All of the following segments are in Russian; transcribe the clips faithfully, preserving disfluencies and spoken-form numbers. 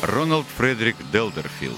Рональд Фредерик Делдерфилд.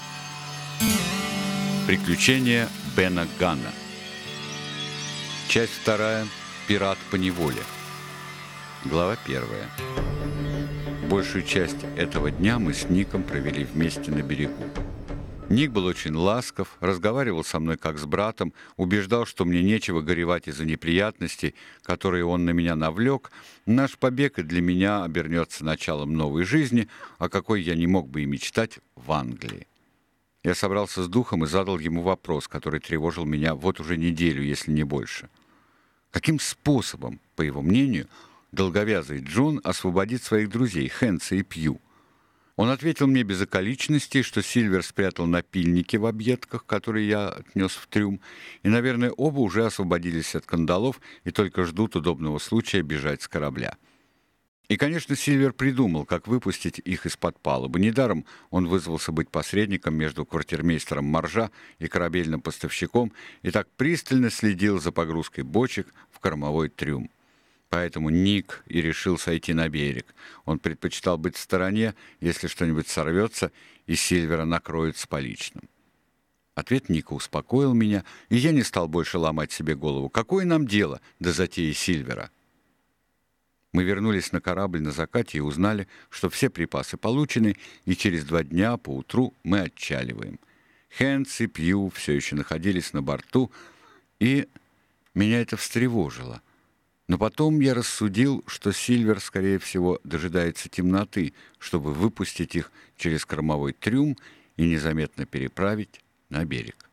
Приключения Бена Ганна. Часть вторая. Пират по неволе. Глава первая. Большую часть этого дня мы с Ником провели вместе на берегу. Ник был очень ласков, разговаривал со мной как с братом, убеждал, что мне нечего горевать из-за неприятностей, которые он на меня навлек. Наш побег и для меня обернется началом новой жизни, о какой я не мог бы и мечтать в Англии. Я собрался с духом и задал ему вопрос, который тревожил меня вот уже неделю, если не больше. Каким способом, по его мнению, долговязый Джон освободит своих друзей Хэнса и Пью? Он ответил мне без околичностей, что Сильвер спрятал напильники в объедках, которые я отнес в трюм, и, наверное, оба уже освободились от кандалов и только ждут удобного случая бежать с корабля. И, конечно, Сильвер придумал, как выпустить их из-под палубы. Недаром он вызвался быть посредником между квартирмейстером Моржа и корабельным поставщиком и так пристально следил за погрузкой бочек в кормовой трюм. Поэтому Ник и решил сойти на берег. Он предпочитал быть в стороне, если что-нибудь сорвется, и Сильвера накроют с поличным. Ответ Ника успокоил меня, и я не стал больше ломать себе голову. Какое нам дело до затеи Сильвера? Мы вернулись на корабль на закате и узнали, что все припасы получены, и через два дня поутру мы отчаливаем. Хэнс и Пью все еще находились на борту, и меня это встревожило. Но потом я рассудил, что Сильвер, скорее всего, дожидается темноты, чтобы выпустить их через кормовой трюм и незаметно переправить на берег.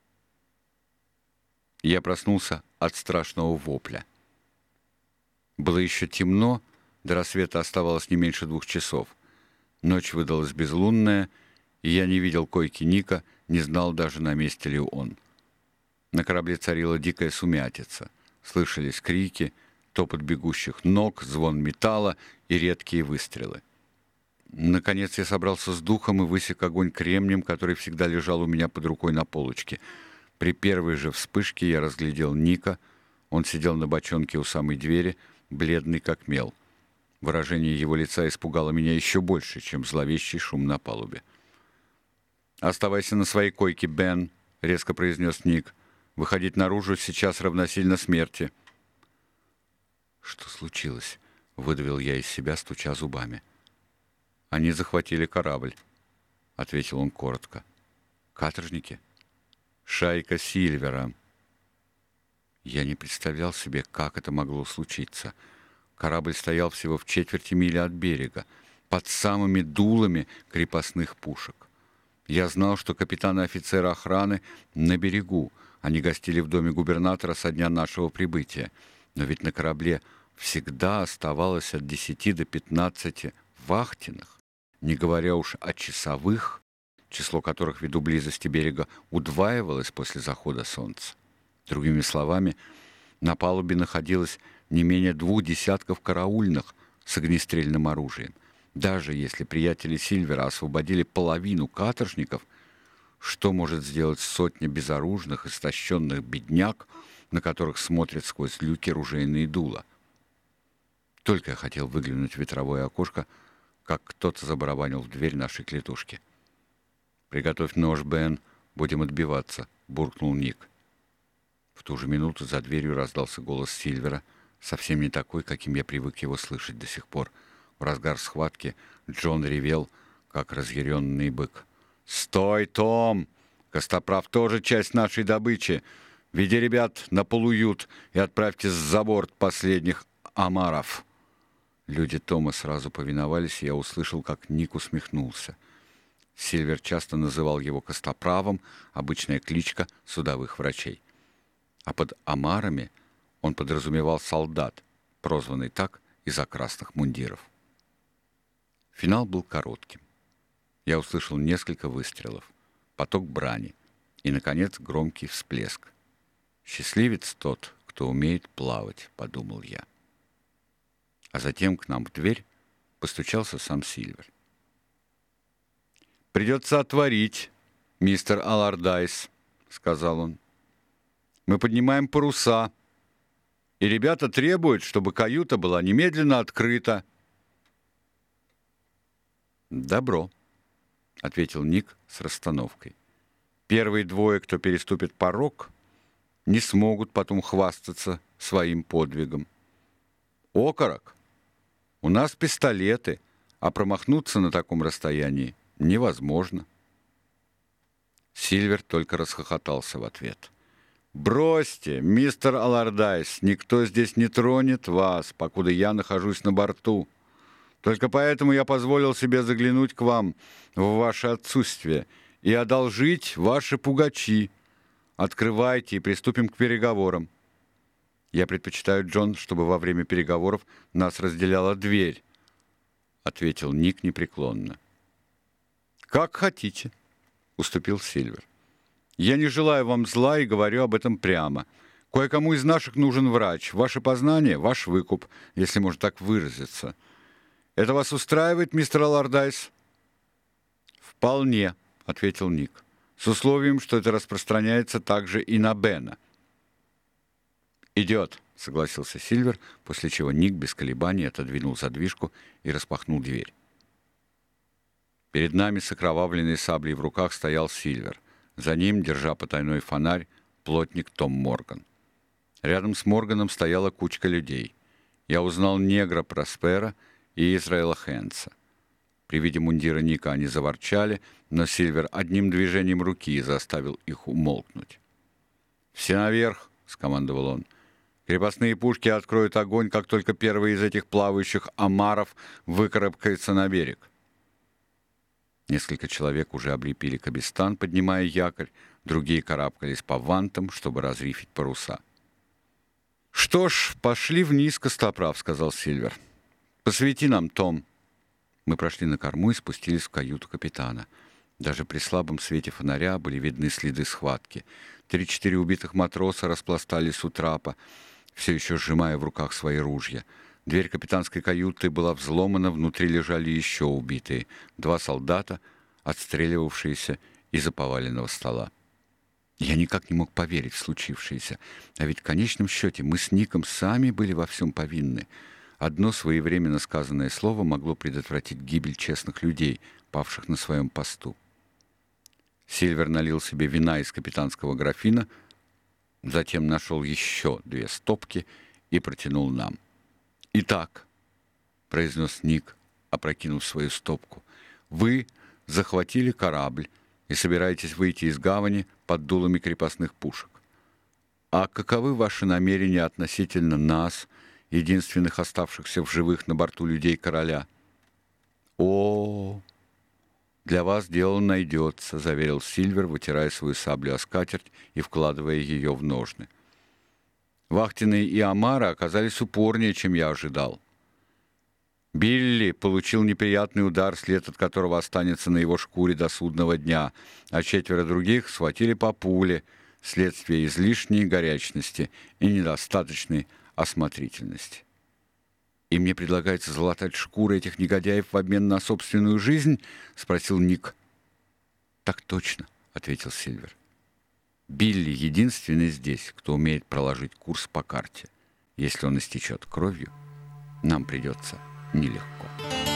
Я проснулся от страшного вопля. Было еще темно, до рассвета оставалось не меньше двух часов. Ночь выдалась безлунная, и я не видел койки Ника, не знал даже, на месте ли он. На корабле царила дикая сумятица. Слышались крики, топот бегущих ног, звон металла и редкие выстрелы. Наконец я собрался с духом и высек огонь кремнем, который всегда лежал у меня под рукой на полочке. При первой же вспышке я разглядел Ника. Он сидел на бочонке у самой двери, бледный как мел. Выражение его лица испугало меня еще больше, чем зловещий шум на палубе. «Оставайся на своей койке, Бен», — резко произнес Ник. «Выходить наружу сейчас равносильно смерти». «Что случилось?» — выдавил я из себя, стуча зубами. «Они захватили корабль», — ответил он коротко. «Каторжники?» «Шайка Сильвера». Я не представлял себе, как это могло случиться. Корабль стоял всего в четверти мили от берега, под самыми дулами крепостных пушек. Я знал, что капитан и офицеры охраны на берегу. Они гостили в доме губернатора со дня нашего прибытия. Но ведь на корабле всегда оставалось от десяти до пятнадцати вахтенных, не говоря уж о часовых, число которых ввиду близости берега удваивалось после захода солнца. Другими словами, на палубе находилось не менее двух десятков караульных с огнестрельным оружием. Даже если приятели Сильвера освободили половину каторжников, что может сделать сотня безоружных, истощенных бедняк, на которых смотрят сквозь люки ружейные дула? Только я хотел выглянуть в ветровое окошко, как кто-то забарабанил в дверь нашей клетушки. «Приготовь нож, Бен, будем отбиваться», — буркнул Ник. В ту же минуту за дверью раздался голос Сильвера, совсем не такой, каким я привык его слышать до сих пор. В разгар схватки Джон ревел, как разъяренный бык. «Стой, Том! Костоправ тоже часть нашей добычи! Веди ребят на полуют и отправьте за борт последних омаров!» Люди Тома сразу повиновались, и я услышал, как Ник усмехнулся. Сильвер часто называл его Костоправом, обычная кличка судовых врачей. А под омарами он подразумевал солдат, прозванный так из-за красных мундиров. Финал был коротким. Я услышал несколько выстрелов, поток брани и, наконец, громкий всплеск. «Счастливец тот, кто умеет плавать», — подумал я. А затем к нам в дверь постучался сам Сильвер. «Придется отворить, мистер Аллардайс», — сказал он. «Мы поднимаем паруса, и ребята требуют, чтобы каюта была немедленно открыта». «Добро», — ответил Ник с расстановкой. «Первые двое, кто переступит порог, не смогут потом хвастаться своим подвигом. Окорок, у нас пистолеты, а промахнуться на таком расстоянии невозможно». Сильвер только расхохотался в ответ. «Бросьте, мистер Аллардайс, никто здесь не тронет вас, покуда я нахожусь на борту. Только поэтому я позволил себе заглянуть к вам в ваше отсутствие и одолжить ваши пугачи. Открывайте и приступим к переговорам. Я предпочитаю, Джон, чтобы во время переговоров нас разделяла дверь», — ответил Ник непреклонно. «Как хотите», — уступил Сильвер. «Я не желаю вам зла и говорю об этом прямо. Кое-кому из наших нужен врач. Ваше познание — ваш выкуп, если можно так выразиться. Это вас устраивает, мистер Аллардайс?» «Вполне», — ответил Ник, «с условием, что это распространяется также и на Бена». «Идет», — согласился Сильвер, после чего Ник без колебаний отодвинул задвижку и распахнул дверь. Перед нами с окровавленной саблей в руках стоял Сильвер. За ним, держа потайной фонарь, плотник Том Морган. Рядом с Морганом стояла кучка людей. Я узнал негра Проспера и Израэла Хэнса. При виде мундира Ника они заворчали, но Сильвер одним движением руки заставил их умолкнуть. «Все наверх!» — скомандовал он. «Крепостные пушки откроют огонь, как только первый из этих плавающих омаров выкарабкается на берег». Несколько человек уже облепили кабестан, поднимая якорь, другие карабкались по вантам, чтобы разрифить паруса. «Что ж, пошли вниз, Костоправ», — сказал Сильвер. «Посвети нам, Том». Мы прошли на корму и спустились в каюту капитана. Даже при слабом свете фонаря были видны следы схватки. Три-четыре убитых матроса распластались у трапа, все еще сжимая в руках свои ружья. Дверь капитанской каюты была взломана, внутри лежали еще убитые. Два солдата, отстреливавшиеся из-за поваленного стола. Я никак не мог поверить в случившееся. А ведь в конечном счете мы с Ником сами были во всем повинны. Одно своевременно сказанное слово могло предотвратить гибель честных людей, павших на своем посту. Сильвер налил себе вина из капитанского графина, затем нашел еще две стопки и протянул нам. «Итак», — произнес Ник, опрокинув свою стопку, — «вы захватили корабль и собираетесь выйти из гавани под дулами крепостных пушек. А каковы ваши намерения относительно нас, единственных оставшихся в живых на борту людей короля?» «О, для вас дело найдется», — заверил Сильвер, вытирая свою саблю о скатерть и вкладывая ее в ножны. Вахтенные и омары оказались упорнее, чем я ожидал. Билли получил неприятный удар, след от которого останется на его шкуре до судного дня, а четверо других схватили по пуле, вследствие излишней горячности и недостаточной осмотрительности. «И мне предлагается залатать шкуры этих негодяев в обмен на собственную жизнь?» — спросил Ник. «Так точно», — ответил Сильвер. «Билли единственный здесь, кто умеет проложить курс по карте. Если он истечет кровью, нам придется нелегко».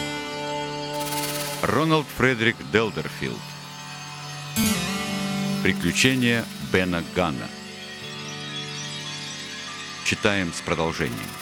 Рональд Фредерик Делдерфилд. Приключения Бена Ганна. Читаем с продолжением.